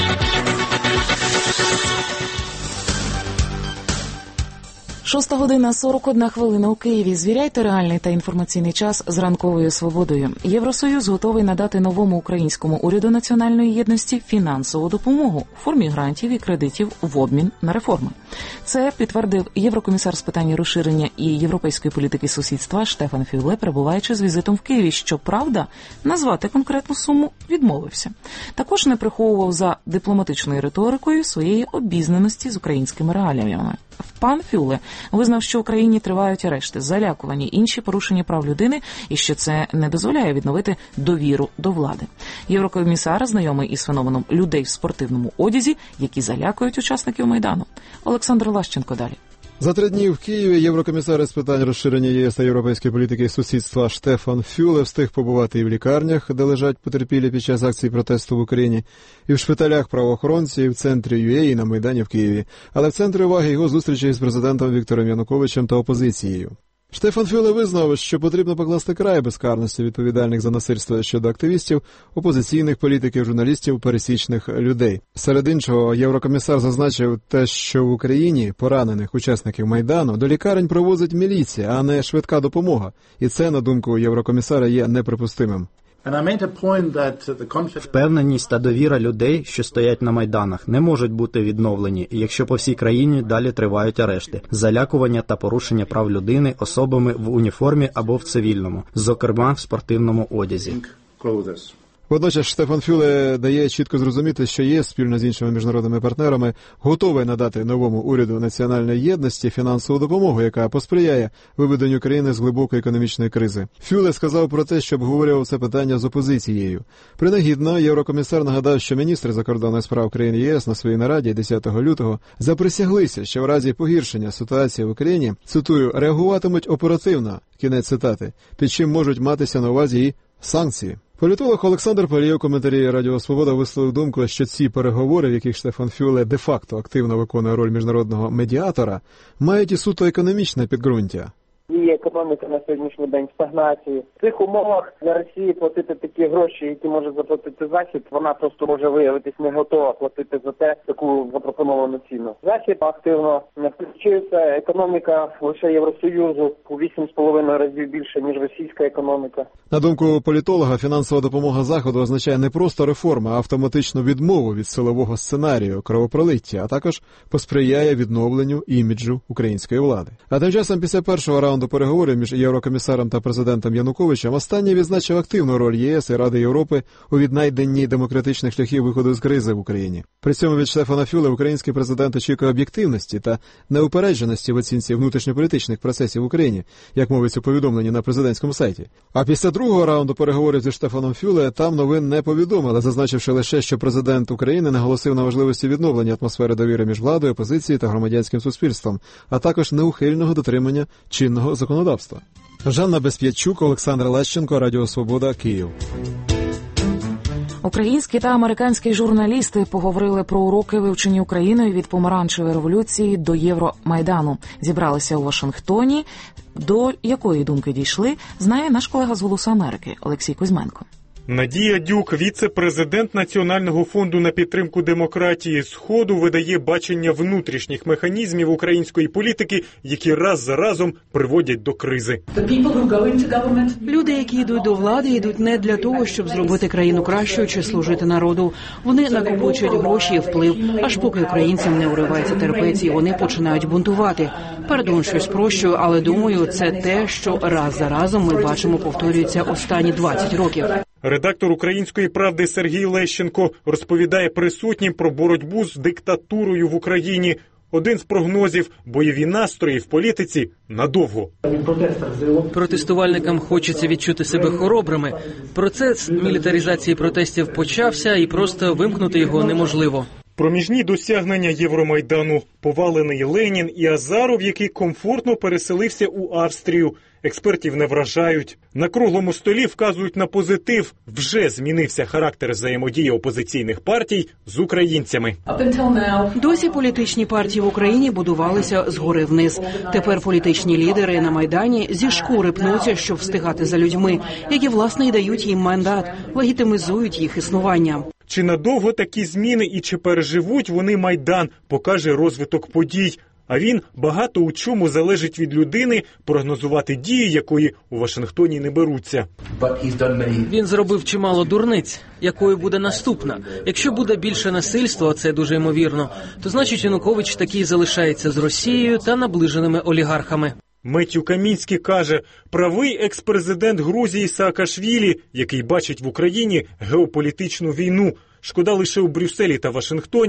Шоста година сорок одна хвилина у Києві. Звіряйте реальний та інформаційний час з ранковою свободою. Євросоюз готовий надати новому українському уряду національної єдності фінансову допомогу у формі грантів і кредитів в обмін на реформи. Це підтвердив єврокомісар з питань розширення і європейської політики сусідства Штефан Фюле, перебуваючи з візитом в Києві. Щоправда, назвати конкретну суму відмовився. Також не приховував за дипломатичною риторикою своєї обізнаності з українськими реаліями. Пан Фюле визнав, що в Україні тривають арешти, залякування, інші порушення прав людини і що це не дозволяє відновити довіру до влади. Єврокомісар знайомий із феноменом людей в спортивному одязі, які залякують учасників Майдану. Олександр Лащенко далі. За три дні в Києві єврокомісар з питань розширення ЄС та європейської політики і сусідства Штефан Фюле встиг побувати і в лікарнях, де лежать потерпілі під час акції протесту в Україні, і в шпиталях правоохоронці, і в центрі ю ей, і на Майдані в Києві. Але в центрі уваги його зустрічі з президентом Віктором Януковичем та опозицією. Штефан Фюле визнав, що потрібно покласти край безкарності відповідальних за насильство щодо активістів, опозиційних політиків, журналістів, пересічних людей. Серед іншого, єврокомісар зазначив те, що в Україні поранених учасників Майдану до лікарень провозить міліція, а не швидка допомога. І це, на думку єврокомісара, є неприпустимим. Впевненість та довіра людей, що стоять на майданах, не можуть бути відновлені, якщо по всій країні далі тривають арешти, залякування та порушення прав людини особами в уніформі або в цивільному, зокрема в спортивному одязі. Водночас Штефан Фюле дає чітко зрозуміти, що ЄС спільно з іншими міжнародними партнерами готовий надати новому уряду національної єдності фінансову допомогу, яка посприяє виведенню країни з глибокої економічної кризи. Фюле сказав про те, що обговорював це питання з опозицією. Принагідно, єврокомісар нагадав, що міністри закордонних справ країн ЄС на своїй нараді десятого лютого заприсяглися, що в разі погіршення ситуації в Україні, цитую, реагуватимуть оперативно, кінець цитати, під чим можуть матися на увазі і санкції. Політолог Олександр Палієв у коментарі Радіо Свобода висловив думку, що ці переговори, в яких Штефан Фюле де-факто активно виконує роль міжнародного медіатора, мають і суто економічне підґрунтя. І економіка на сьогоднішній день в стагнації. В цих умовах для Росії платити такі гроші, які може заплатити Захід, вона просто може виявитись не готова платити за те, таку запропоновану ціну. Захід активно не включився, економіка лише Євросоюзу у вісім з половиною разів більше, ніж російська економіка. На думку політолога, фінансова допомога Заходу означає не просто реформу, а автоматичну відмову від силового сценарію, кровопролиття, а також посприяє відновленню іміджу української влади. А тим часом після першого раунду до переговорів між єврокомісаром та президентом Януковичем останній відзначив активну роль ЄС і Ради Європи у віднайденні демократичних шляхів виходу з кризи в Україні. При цьому від Штефана Фюле український президент очікує об'єктивності та неупередженості в оцінці внутрішньополітичних процесів в Україні, як мовиться у повідомленні на президентському сайті. А після другого раунду переговорів зі Штефаном Фюле там новин не повідомили, зазначивши лише, що президент України наголосив на важливості відновлення атмосфери довіри між владою, опозицією та громадянським суспільством, а також неухильного дотримання чинного законодавства. Жанна Безп'ятчук, Олександр Лещенко, Радіо Свобода, Київ. Українські та американські журналісти поговорили про уроки, вивчені Україною від помаранчевої революції до Євромайдану. Зібралися у Вашингтоні. До якої думки дійшли, знає наш колега з «Голосу Америки» Олексій Кузьменко. Надія Дюк, віце-президент Національного фонду на підтримку демократії Сходу, видає бачення внутрішніх механізмів української політики, які раз за разом приводять до кризи. Люди, які йдуть до влади, йдуть не для того, щоб зробити країну кращою чи служити народу. Вони накопичують гроші і вплив, аж поки українцям не уривається терпець і вони починають бунтувати. Пардон, щось спрощую, але думаю, це те, що раз за разом ми бачимо повторюється останні двадцять років. Редактор «Української правди» Сергій Лещенко розповідає присутнім про боротьбу з диктатурою в Україні. Один з прогнозів – бойові настрої в політиці надовго. Протестувальникам хочеться відчути себе хоробрими. Процес мілітаризації протестів почався і просто вимкнути його неможливо. Проміжні досягнення Євромайдану, повалений Ленін і Азаров, який комфортно переселився у Австрію. Експертів не вражають. На круглому столі вказують на позитив. Вже змінився характер взаємодії опозиційних партій з українцями. Досі політичні партії в Україні будувалися згори вниз. Тепер політичні лідери на Майдані зі шкури пнуться, щоб встигати за людьми, які, власне, й дають їм мандат, легітимізують їх існування. Чи надовго такі зміни і чи переживуть вони Майдан, покаже розвиток подій. А він багато у чому залежить від людини, прогнозувати дії якої у Вашингтоні не беруться. Він зробив чимало дурниць. Якою буде наступна? Якщо буде більше насильства, це дуже ймовірно, то значить Янукович таки залишається з Росією та наближеними олігархами. Меттю Камінський каже, правий екс-президент Грузії Саакашвілі, який бачить в Україні геополітичну війну. Шкода лише у Брюсселі та Вашингтоні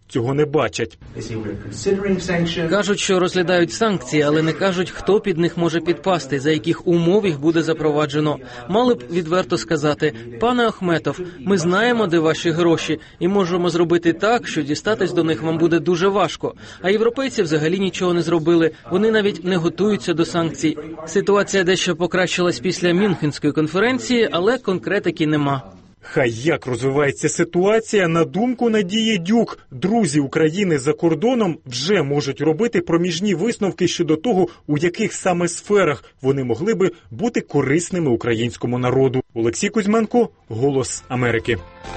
цього не бачать. Кажуть, що розглядають санкції, але не кажуть, хто під них може підпасти, за яких умов їх буде запроваджено. Мали б відверто сказати: пане Ахметов, ми знаємо, де ваші гроші, і можемо зробити так, що дістатись до них вам буде дуже важко. А європейці взагалі нічого не зробили, вони навіть не готуються до санкцій. Ситуація дещо покращилась після Мюнхенської конференції, але конкретики нема. Хай як розвивається ситуація, на думку Надії Дюк, друзі України за кордоном вже можуть робити проміжні висновки щодо того, у яких саме сферах вони могли би бути корисними українському народу. Олексій Кузьменко, «Голос Америки».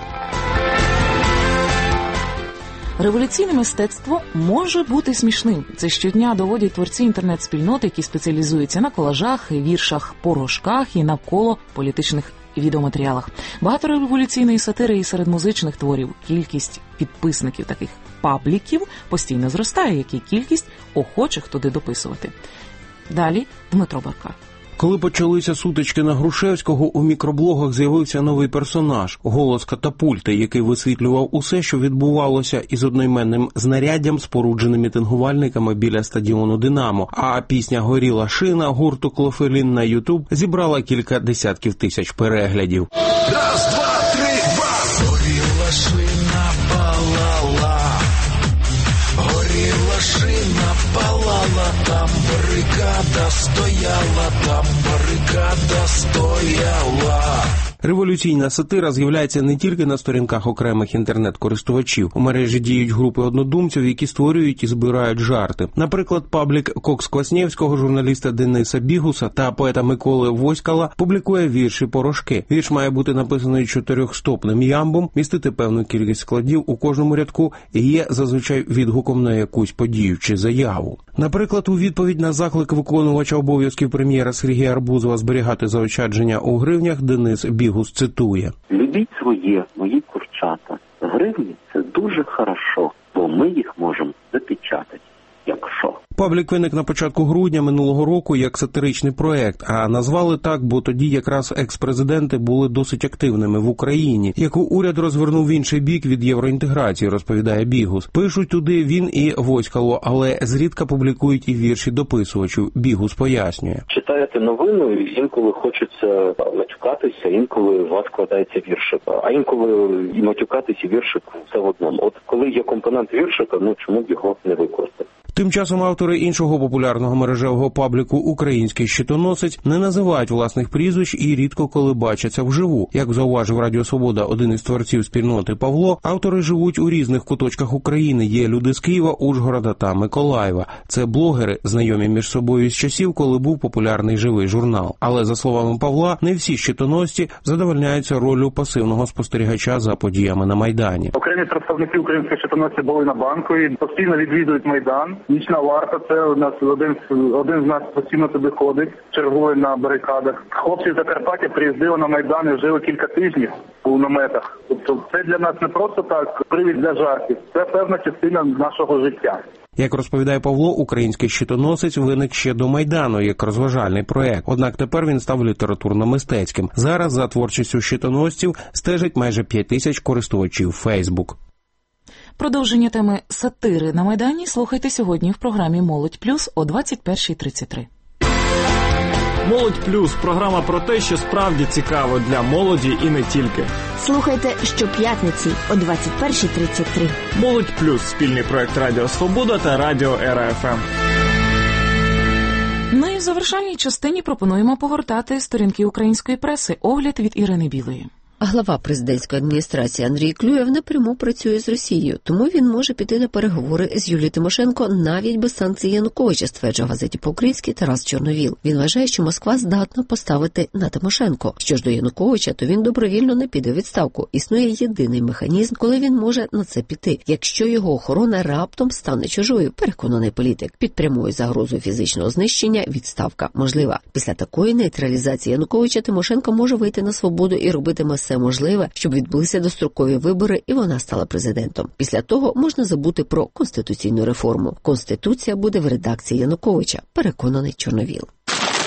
Революційне мистецтво може бути смішним. Це щодня доводять творці інтернет-спільноти, які спеціалізуються на колажах, віршах, порошках і навколо політичних відеоматеріалах. Багато революційної сатири і серед музичних творів. Кількість підписників таких пабліків постійно зростає, як і кількість охочих туди дописувати. Далі Дмитро Барка. Коли почалися сутички на Грушевського, у мікроблогах з'явився новий персонаж – голос катапульти, який висвітлював усе, що відбувалося із одноіменним знаряддям, спорудженим мітингувальниками біля стадіону «Динамо». А пісня «Горіла шина» гурту «Клофелін» на Ютуб зібрала кілька десятків тисяч переглядів. Раз, два, три, два! Горіла шина, палала, горіла шина, палала, там барикада стояла, там барикада стояла. Революційна сатира з'являється не тільки на сторінках окремих інтернет-користувачів. У мережі діють групи однодумців, які створюють і збирають жарти. Наприклад, паблік Кокс Кваснєвського, журналіста Дениса Бігуса та поета Миколи Воськала публікує вірші «Порошки». Вірш має бути написаний чотирьохстопним ямбом, містити певну кількість складів у кожному рядку і є зазвичай відгуком на якусь подію чи заяву. Наприклад, у відповідь на заклик виконувача обов'язків прем'єра Сергія Арбузова зберігати заощадження у гривнях, Денис Бігус цитує: «Любіть своє, мої курчата. Гривні – це дуже хорошо, бо ми їх можемо запечатати, якщо». Паблік виник на початку грудня минулого року як сатиричний проект, а назвали так, бо тоді якраз екс-президенти були досить активними в Україні, яку уряд розвернув в інший бік від євроінтеграції, розповідає Бігус. Пишуть туди він і Воськало, але зрідка публікують і вірші дописувачів. Бігус пояснює. Читаєте новину, і інколи хочеться матюкатися, інколи у вас складається віршик, а інколи і матюкатися, і віршик все в одному. От коли є компонент віршика, ну чому б його не використати? Тим часом автори іншого популярного мережевого пабліку «Український щитоносець» не називають власних прізвищ і рідко коли бачаться вживу. Як зауважив Радіо Свобода один із творців спільноти Павло, автори живуть у різних куточках України. Є люди з Києва, Ужгорода та Миколаєва. Це блогери, знайомі між собою з часів, коли був популярний живий журнал. Але, за словами Павла, не всі щитоносці задовольняються роллю пасивного спостерігача за подіями на Майдані. Окремі представники українських щитоносців були на банку і постійно відвідують Майдан. Нічна варта – це у нас один, один з нас постійно туди ходить, чергує на барикадах. Хлопці з Закарпаття приїздили на Майдан і жили кілька тижнів у наметах. Тобто це для нас не просто так привід для жартів, це певна частина нашого життя. Як розповідає Павло, «Український щитоносець» виник ще до Майдану як розважальний проект. Однак тепер він став літературно-мистецьким. Зараз за творчістю щитоносців стежить майже п'ять тисяч користувачів Фейсбук. Продовження теми сатири на Майдані слухайте сьогодні в програмі «Молодь плюс» о двадцять перша тридцять три. «Молодь плюс» – програма про те, що справді цікаво для молоді і не тільки. Слухайте щоп'ятниці о двадцять перша тридцять три. «Молодь плюс» – спільний проект Радіо Свобода та Радіо Ера Еф Ем. Ну і в завершальній частині пропонуємо погортати сторінки української преси. Огляд від Ірини Білої. Глава президентської адміністрації Андрій Клюєв напряму працює з Росією, тому він може піти на переговори з Юлією Тимошенко навіть без санкцій Януковича, стверджує в газеті «По-українськи» Тарас Чорновіл. Він вважає, що Москва здатна поставити на Тимошенко. Що ж до Януковича, то він добровільно не піде у відставку. Існує єдиний механізм, коли він може на це піти, якщо його охорона раптом стане чужою, переконаний політик. Під прямою загрозою фізичного знищення відставка можлива. Після такої нейтралізації Януковича Тимошенко може вийти на свободу і робитиме все можливе, щоб відбулися дострокові вибори і вона стала президентом. Після того можна забути про конституційну реформу. Конституція буде в редакції Януковича, переконаний Чорновіл.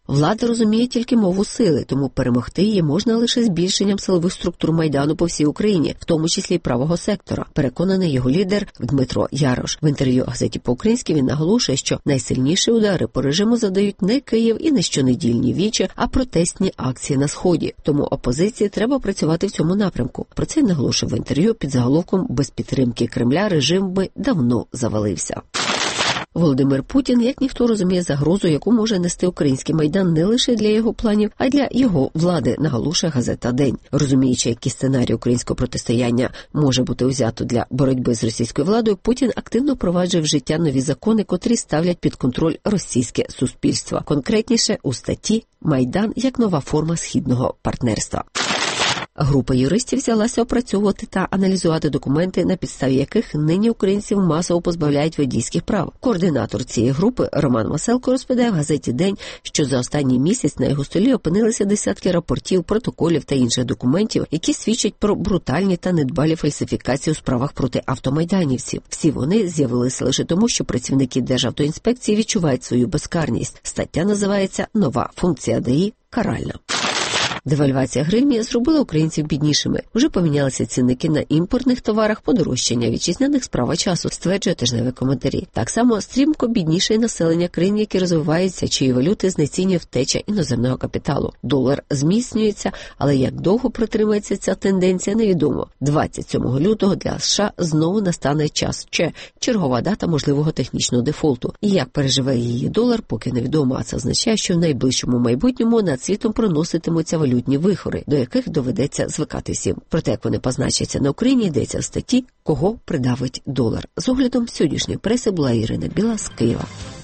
Влада розуміє тільки мову сили, тому перемогти її можна лише збільшенням силових структур Майдану по всій Україні, в тому числі й правого сектора, переконаний його лідер Дмитро Ярош. В інтерв'ю газеті «По-українськи» він наголошує, що найсильніші удари по режиму задають не Київ і не щонедільні вічі, а протестні акції на Сході. Тому опозиції треба працювати в цьому напрямку. Про це наголошує в інтерв'ю під заголовком «Без підтримки Кремля режим би давно завалився». Володимир Путін, як ніхто, розуміє загрозу, яку може нести український Майдан не лише для його планів, а й для його влади, наголошує газета «День». Розуміючи, які сценарії українського протистояння може бути узято для боротьби з російською владою, Путін активно впроваджує в життя нові закони, котрі ставлять під контроль російське суспільство. Конкретніше у статті «Майдан як нова форма східного партнерства». Група юристів взялася опрацьовувати та аналізувати документи, на підставі яких нині українців масово позбавляють водійських прав. Координатор цієї групи Роман Маселко розповідає в газеті «День», що за останній місяць на його столі опинилися десятки рапортів, протоколів та інших документів, які свідчать про брутальні та недбалі фальсифікації у справах проти автомайданівців. Всі вони з'явилися лише тому, що працівники Державтоінспекції відчувають свою безкарність. Стаття називається «Нова функція ДАІ – каральна». Девальвація гривні зробила українців біднішими. Уже помінялися цінники на імпортних товарах, подорожчання вітчизняних справа часу, стверджує тижневі коментарі. Так само стрімко бідніше населення країн, які розвиваються, чиї валюти знецінює втеча іноземного капіталу. Долар зміцнюється, але як довго протримається ця тенденція, невідомо. двадцять сьомого лютого для США знову настане час Ч, чергова дата можливого технічного дефолту. І як переживе її долар, поки невідомо, а це означає, що в найближчому майбутньому над світом проноситимуться валютні вихори, до яких доведеться звикати всім. Проте, як вони позначаться на Україні, йдеться в статті «Кого придавить долар». З оглядом сьогоднішньої преси була Ірина Біла з Києва.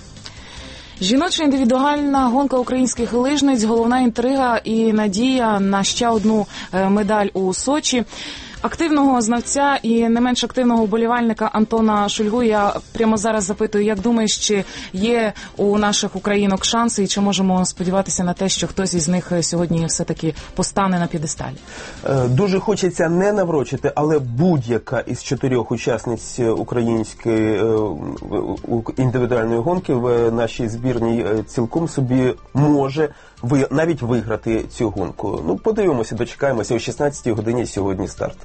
Жіноча індивідуальна гонка українських лижниць, головна інтрига і надія на ще одну медаль у Сочі. Активного знавця і не менш активного вболівальника Антона Шульгу я прямо зараз запитую, як думаєш, чи є у наших українок шанси і чи можемо сподіватися на те, що хтось із них сьогодні все-таки постане на п'єдесталі? Дуже хочеться не наврочити, але будь-яка із чотирьох учасниць української індивідуальної гонки в нашій збірній цілком собі може ви навіть виграти цю гонку. Ну, подивимося, дочекаємося о шістнадцятій годині сьогодні старт.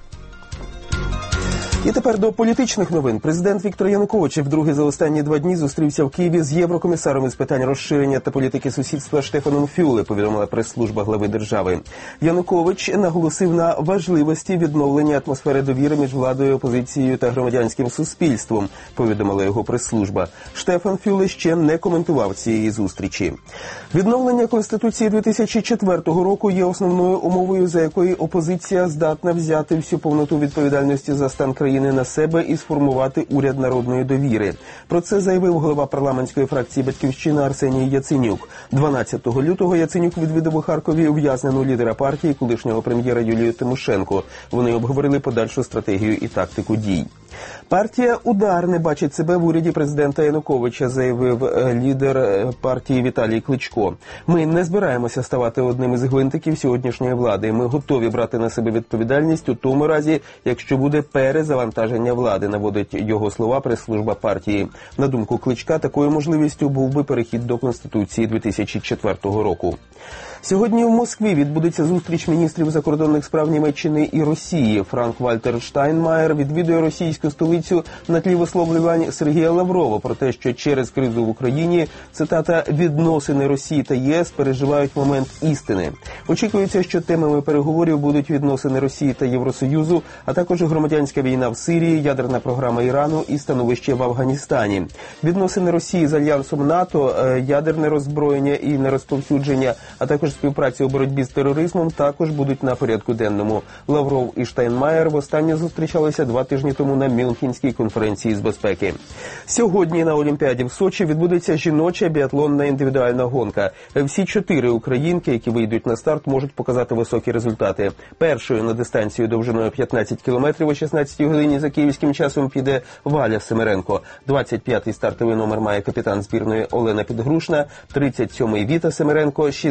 І тепер до політичних новин. Президент Віктор Янукович вдруге за останні два дні зустрівся в Києві з єврокомісаром із питань розширення та політики сусідства Штефаном Фюле, повідомила прес-служба глави держави. Янукович наголосив на важливості відновлення атмосфери довіри між владою, опозицією та громадянським суспільством, повідомила його прес-служба. Штефан Фюле ще не коментував цієї зустрічі. Відновлення Конституції дві тисячі четвертого року є основною умовою, за якою опозиція здатна взяти всю повноту відповідальності за стан країни на себе і сформувати уряд народної довіри. Про це заявив голова парламентської фракції «Батьківщина» Арсеній Яценюк. дванадцятого лютого Яценюк відвідав у Харкові ув'язнену лідера партії, колишнього прем'єра Юлію Тимошенко. Вони обговорили подальшу стратегію і тактику дій. Партія «Удар» не бачить себе в уряді президента Януковича, заявив лідер партії Віталій Кличко. Ми не збираємося ставати одним із гвинтиків сьогоднішньої влади. Ми готові брати на себе відповідальність у тому разі, якщо буде перезавантаження влади, наводить його слова прес-служба партії. На думку Кличка, такою можливістю був би перехід до Конституції дві тисячі четвертого року. Сьогодні в Москві відбудеться зустріч міністрів закордонних справ Німеччини і Росії. Франк-Вальтер Штайнмаєр відвідує російську столицю на тлі висловлювань Сергія Лаврова про те, що через кризу в Україні, цитата, «відносини Росії та ЄС переживають момент істини». Очікується, що темами переговорів будуть відносини Росії та Євросоюзу, а також громадянська війна в Сирії, ядерна програма Ірану і становище в Афганістані. Відносини Росії з альянсом НАТО, ядерне роззброєння і нерозповсюдження, а також співпраці у боротьбі з тероризмом також будуть на порядку денному. Лавров і Штайнмаєр востаннє зустрічалися два тижні тому на Мюнхенській конференції з безпеки. Сьогодні на Олімпіаді в Сочі відбудеться жіноча біатлонна індивідуальна гонка. Всі чотири українки, які вийдуть на старт, можуть показати високі результати. Першою на дистанцію довжиною п'ятнадцять кілометрів о шістнадцятій годині за київським часом піде Валя Семеренко. двадцять п'ятий стартовий номер має капітан збірної Олена Підгрушна, тридцять сьомий Віта Семеренко, шістдесят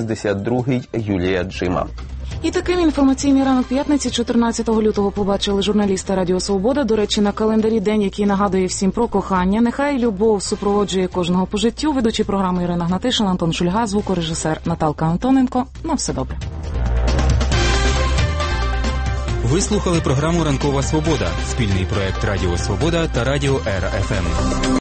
другий Юлія Джима. І таким інформаційний ранок п'ятниці, чотирнадцятого лютого, побачили журналісти Радіо Свобода. До речі, на календарі день, який нагадує всім про кохання. Нехай любов супроводжує кожного по життю. Ведучі програми Ірина Гнатишин, Антон Шульга, звукорежисер Наталка Антоненко. На все добре. Ви слухали програму «Ранкова Свобода» – спільний проект Радіо Свобода та Радіо Ера Еф Ем.